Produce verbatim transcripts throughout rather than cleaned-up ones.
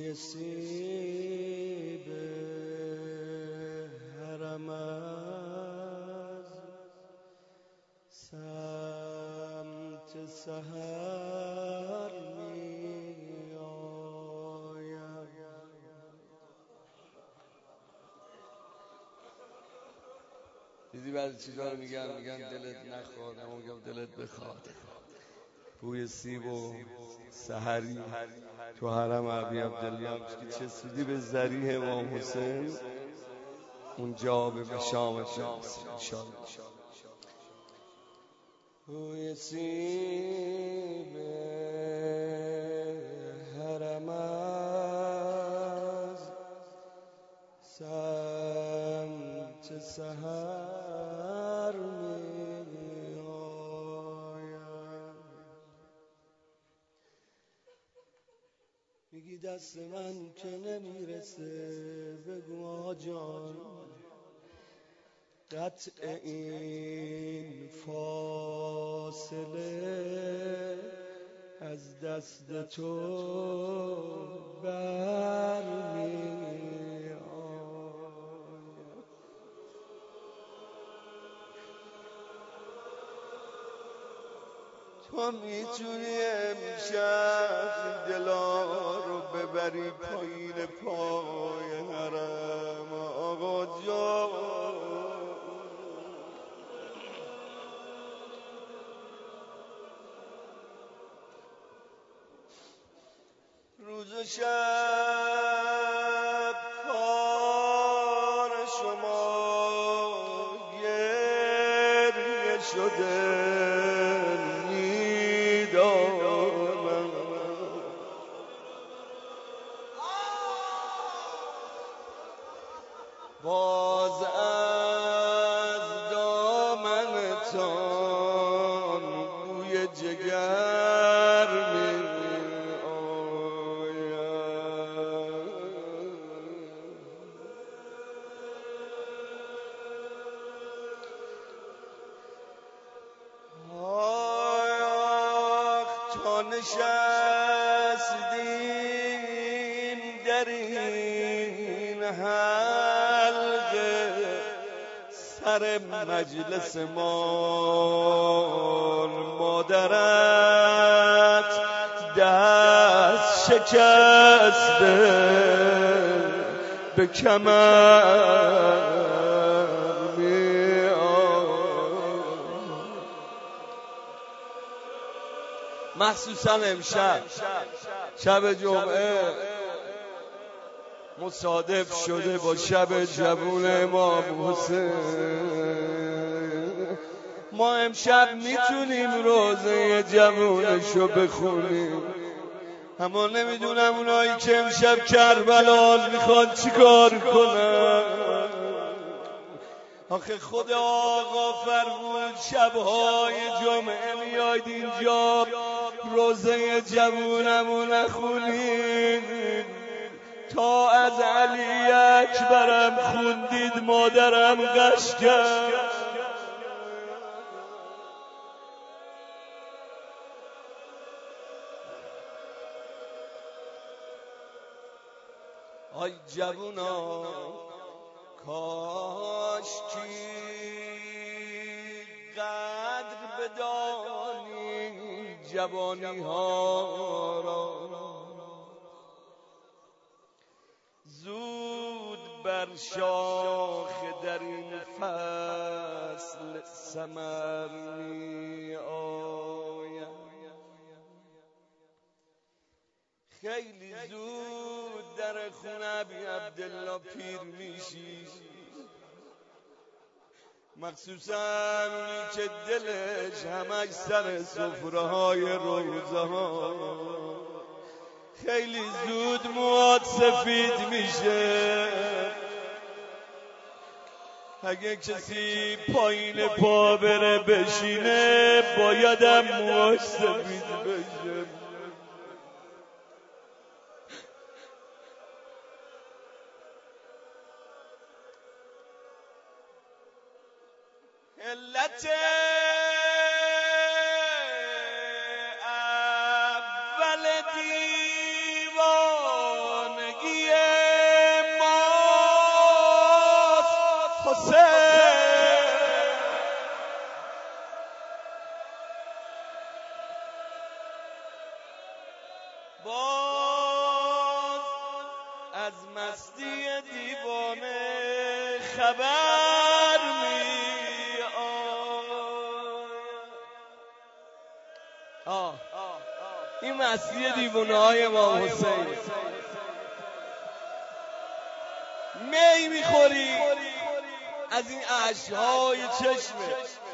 بوی سیب حرم از سمت سحر می آید. دیدی بعضی چیزا رو میگن میگن دلت نخواد، اما میگم دلت بخواد. بوی سیب و سحری تو حرم ابی عبدالله که چسبیدی به ذریح امام حسین، اونجا به شامت انشاءالله. بوی سیب حرم از سمت سحر می آید. میگی دست من که نمیرسه، بگو آقا جان قطع این فاصله از دست تو برمی آید. تو میتونی امشب دلا رو ببری پایین پای حرم آقا جان. روز و شب کار شما گریه شده میدانم، باز از دامنتان بوی جگر می نشستیم در این حلقه سر مجلس ما، مادرت دست شکسته به کمر می آید. مخصوصا امشب شب جمعه مصادف شده با شب جوون امام حسین. ما امشب میتونیم روزه جوونشو بخونیم، اما نمیدونم اونایی که امشب کربلا میخوان چیکار کنن. آخه خود آقا فرمود شبهای جمعه میاید اینجا روزه جوونمو نخونید، تا از علی اکبرم خوندید مادرم غش کرد. آی جوونا کاش کی قدر بدانی جوانی ها را، زود بر شاخ در این فصل ثمر می آید. خیلی زود در خونه ابی عبدالله پیر میشی، مخصوصا اونی که دلش همش سر سفره های روزه ها. خیلی زود موهات سفید میشه. اگه کسی پایین پا بره بشینه بایدم موهاش سفید بشه. علت اول دیوانگی مستی دیوانه خبر می آه این مستی دیوانه های امام حسین. می میخوری از این اشک‌های چشمه،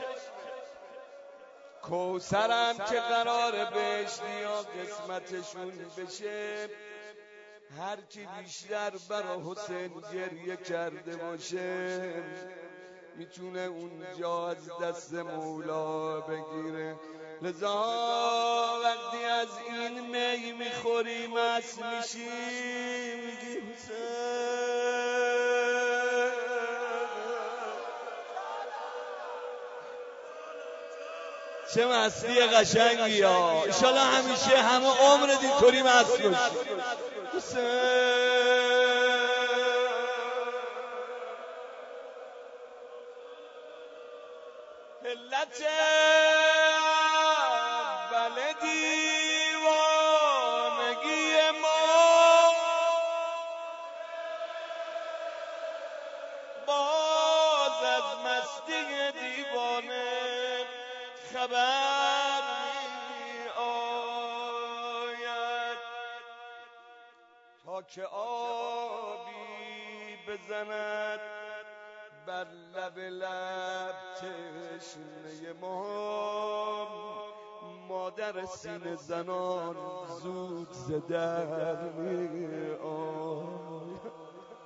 کوثرم که قراره بهشتیا قسمتشون بشه، هر کی بیشتر برا حسین گریه کرده باشه میتونه اونجا از دست مولا بگیره. لذا وقتی از این می میخوری مست میشی میگی حسین. چه مستی قشنگی ها. انشالله همیشه همه عمر اینطوری مست باشی. حسین علت اول دیوانگی ما باز از مستی دیوانه خبر می آید، تا که آبی بزند بر لب لب تشنه ما، مادر سینه زنان زود ز در می آید.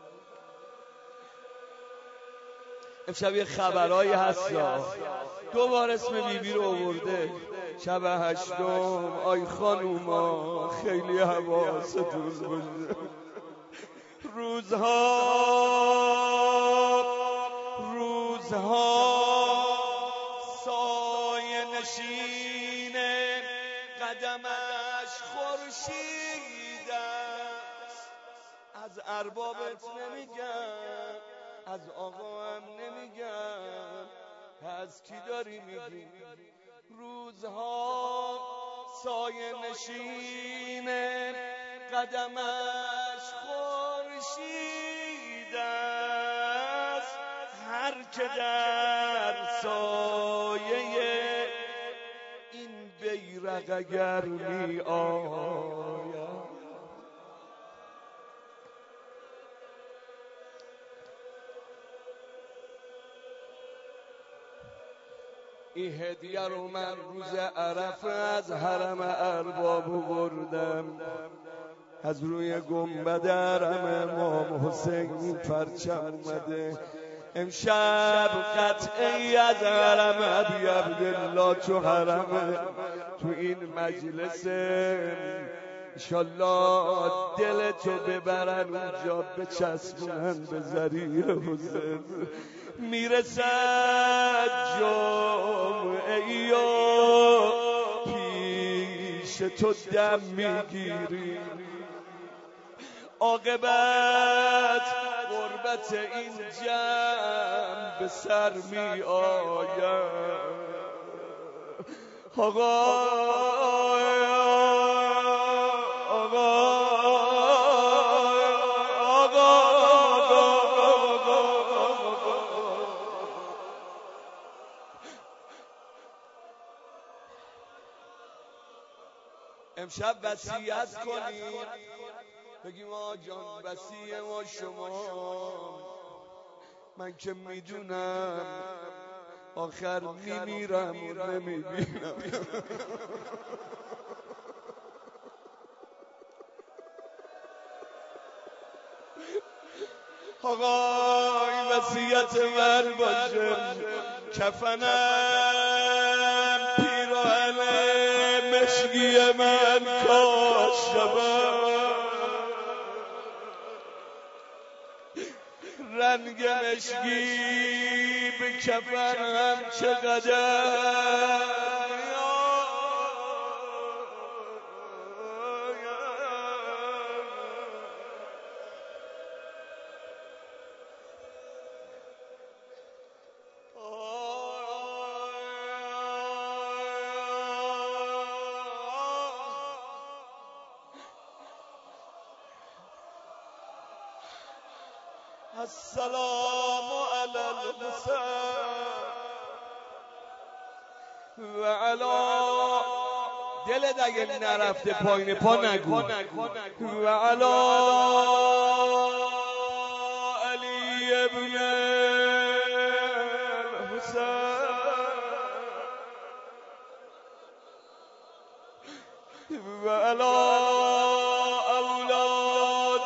امشب یه خبرایی هست، دو بار اسم بیبی رو آورده. شب هشتم آی خانوما خیلی حواستون باشه، روزها روزها سایه نشینه قدمش خورشید است. از اربابت نمیگم، از آقا هم نمیگم، از کی داری میگی؟ روزها سایه نشینه قدمش خورشید است، هر که در سایه این بیرق اگر می آید. این هدیه رو من روز عرفه از حرم ارباب بردم، از روی گنبد حرم امام حسین پرچم اومده. امشب قطعی از حرم ابی عبدالله تو حرمه، تو این مجلس انشالله دل تو ببرن اونجا بچسبونن به زریر حسین. میرسد جمعه و پیش تو دم میگیری، عاقبت غربت این جمع به سر می آید. آقا امشب وصیت کنیم، بگیم آقا جان وصیه ما شما، من که میدونم آخر میمیرم و نمیبینم. آقا این وصیت من باشه، کفنم پیراهن مشکی من کاش شود، رنگ مشکی به کفنم چقدر السلام علی الحسین و علی دلت اگه نرفته پایین پا نگو و علی علی ابن الحسین و علی اولاد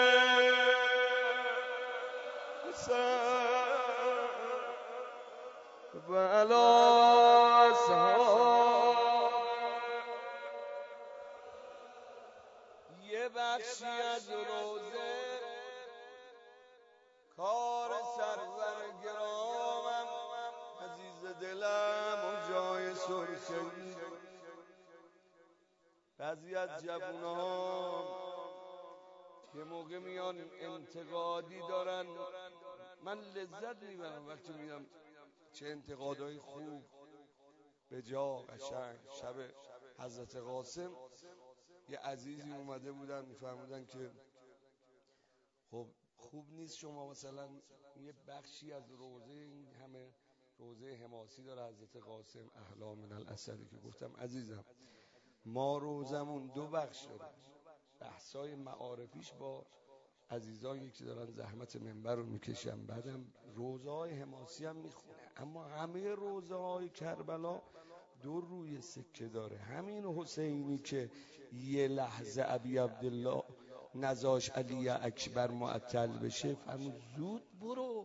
حسین و علی اصحاب. یه بخشی از روزه کار سرور گرامم عزیز دلم و جای سرخی. بعضی از جوونا یه موقع میان انتقادی دارن، من لذت میبرم وقتی میدم چه انتقادهای خوب به جا قشنگ. شب حضرت قاسم یه عزیزی اومده بودن میفرمودن که خب خوب نیست شما مثلا یه بخشی از روزه، این همه روزه حماسی داره حضرت قاسم احلا من الاسدی، که گفتم عزیزم ما روزمون دو بخش داره، بحثای معارفیش با عزیزانی که دارن زحمت منبر رو میکشن، بعدم روزه های حماسی هم میخونه. اما همه روزه های کربلا دو روی سکه داره. همین حسینی که یه لحظه ابی عبدالله نزاش علی اکبر معطل بشه فرمود زود برو.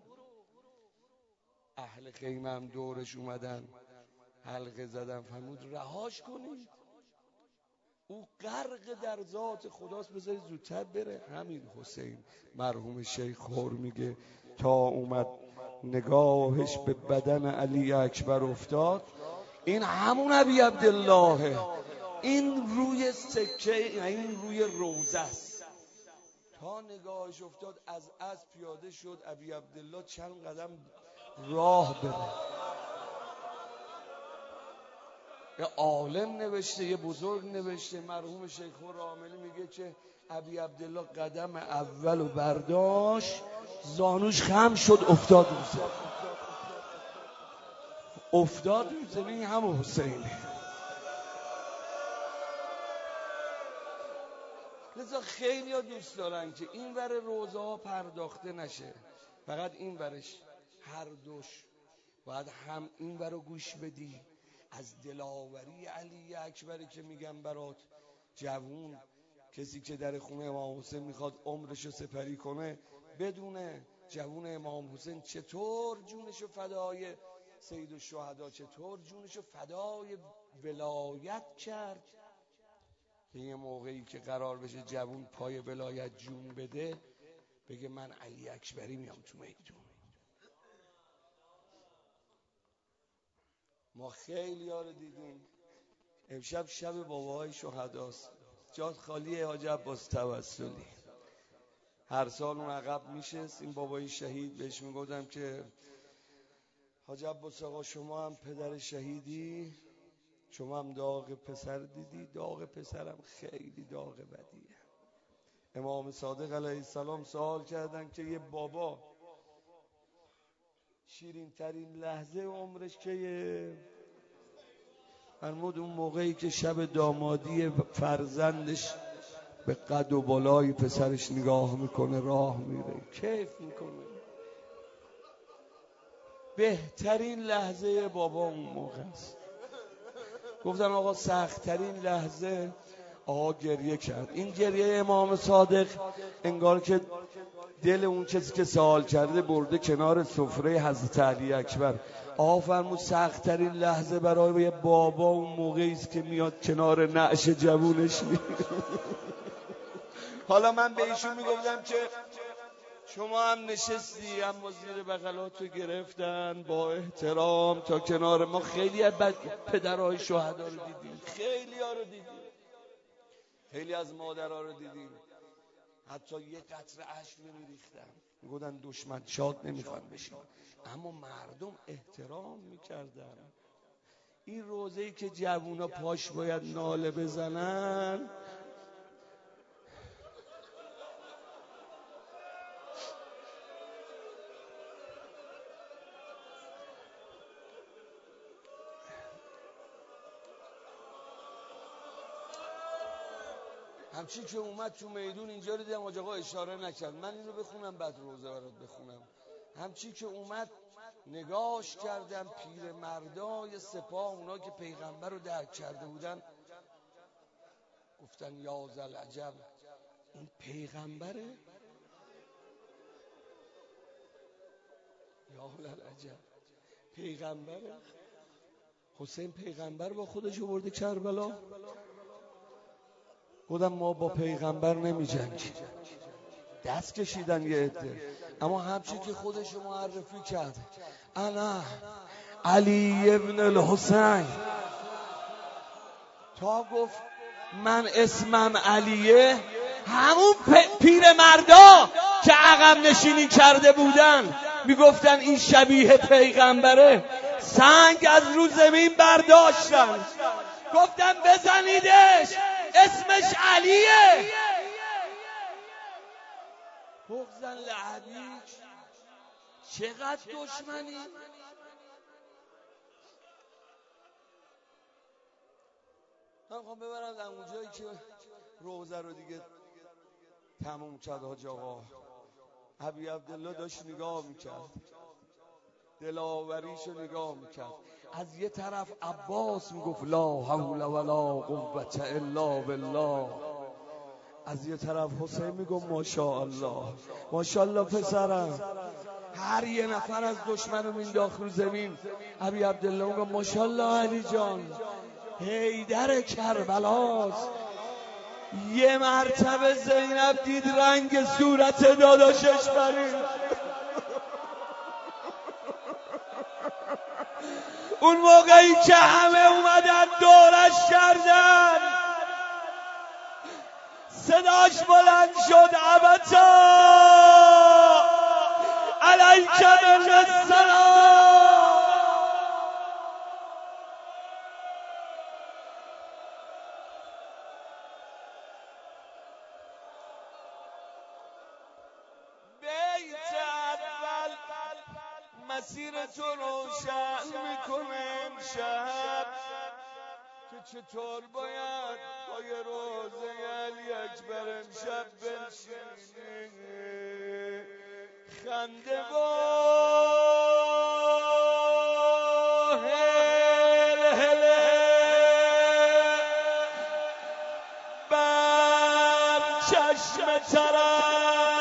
اهل خیمه هم دورش اومدن حلقه زدن، فرمود رهاش کنید، او غرق در ذات خداست، بذارید زودتر بره. همین حسین مرحوم شیخ خور میگه تا اومد نگاهش به بدن علی اکبر افتاد، این همون ابی عبدالله، این روی سکه، این روی روزه است. تا نگاهش افتاد از از پیاده شد ابی عبدالله چند قدم راه بره. یه عالم نوشته، یه بزرگ نوشته، مرحوم شیخ خور عاملی میگه که ابی عبدالله قدم اول و برداشت زانوش خم شد افتاد رو زمین. افتاد رو زمین. همون حسینه. لذا خیلی ها دوست دارن که این ور روزه ها پرداخته نشه، فقط این ورش. هر دوش باید هم این ور رو گوش بدی، از دلاوری علی اکبری که میگم برات، جوون کسی که در خونه امام حسین میخواد عمرشو سپری کنه بدونه جوون امام حسین چطور جونشو فدای سید الشهدا، چطور جونشو فدای ولایت کرد، که یه موقعی که قرار بشه جوون پای ولایت جون بده بگه من علی اکبری میام تو میدون. ما خیلی ها رو دیدیم. امشب شب باباهای شهداست، جات خالیه حاج عباس توسلی. هر سال اون عقب میشست این بابای شهید، بهش میگفتم که حاج عباس آقا شما هم پدر شهیدی، شما هم داغ پسر دیدی، داغ پسرم خیلی داغ بدیه. امام صادق علیه السلام سوال کردن که یه بابا شیرین ترین لحظه عمرش که فرمود اون موقعی که شب دامادی فرزندش به قد و بالای پسرش نگاه میکنه، راه میره، کیف میکنه. بهترین لحظه بابا اون موقع است. گفتم آقا سخت‌ترین لحظه، آقا گریه کرد. این گریه امام صادق انگار که دل اون کسی که سوال کرده برده کنار سفره حضرت علی اکبر. آقا فرمود سخت‌ترین لحظه برای یه بابا اون موقعی است که میاد کنار نعش جوونش میره. حالا من به ایشون میگفتم که شما هم نشستی اما زیر بغلاتو گرفتن با احترام تا کنار ما. خیلی از پدرهای شهدا رو دیدیم، خیلی ها رو دیدیم، خیلی از مادرها رو دیدیم حتی یه قطره اشک نمیریختن، میگفتن دشمن شاد نمیخوان بشین، اما مردم احترام میکردن. این روزه‌ای که جوونا پاش باید ناله بزنن، همچین که اومد تو میدون اینجا رو دیدم حاج آقا اشاره نکرد، من اینو بخونم بعد روزه برات بخونم. همچین که اومد نگاش کردم، پیر مردای سپاه، اونا که پیغمبر رو درک کرده بودن گفتن یا ذوالعجب، این پیغمبره؟ یا ذوالعجب پیغمبره؟ حسین پیغمبر با خودش آورده کربلا؟ گفتم ما با پیغمبر نمی جنگیم. دست کشیدن یه عده، اما همچین که خودش معرفی کرد، انا علی ابن الحسین، تا گفت من اسمم علیه، همون پیر مردا که عقب نشینی کرده بودن میگفتن این شبیه پیغمبره، سنگ از رو زمین برداشتن گفتن بزنیدش، اسمش علیه. بغضن لعبیک، چقدر دشمنی. من میخوام ببرم در اونجایی که روزه رو دیگه تموم کرد حاج آقا. ابی عبدالله داشت نگاه میکرد، دلاوریشو نگاه میکرد. از یه طرف عباس میگفت لا حول ولا قوة الا بالله، از یه طرف حسین میگفت ماشاءالله ماشاءالله پسرم. هر یه نفر از دشمن رو مینداخت رو زمین. ابی عبدالله میگفت ماشاءالله علی جان، حیدر کربلاست. یه مرتبه زینب دید رنگ صورت داداشش پرید. اون موقعی که همه اومدن دورش کردن، صداش بلند شد ابتا علیک بالسلام. بیت اول مسیر تو روشن میکنه امشب، که چطور باید پای روزه علی اکبر امشب بنشینی. خنده و هل هله بر چشم طرف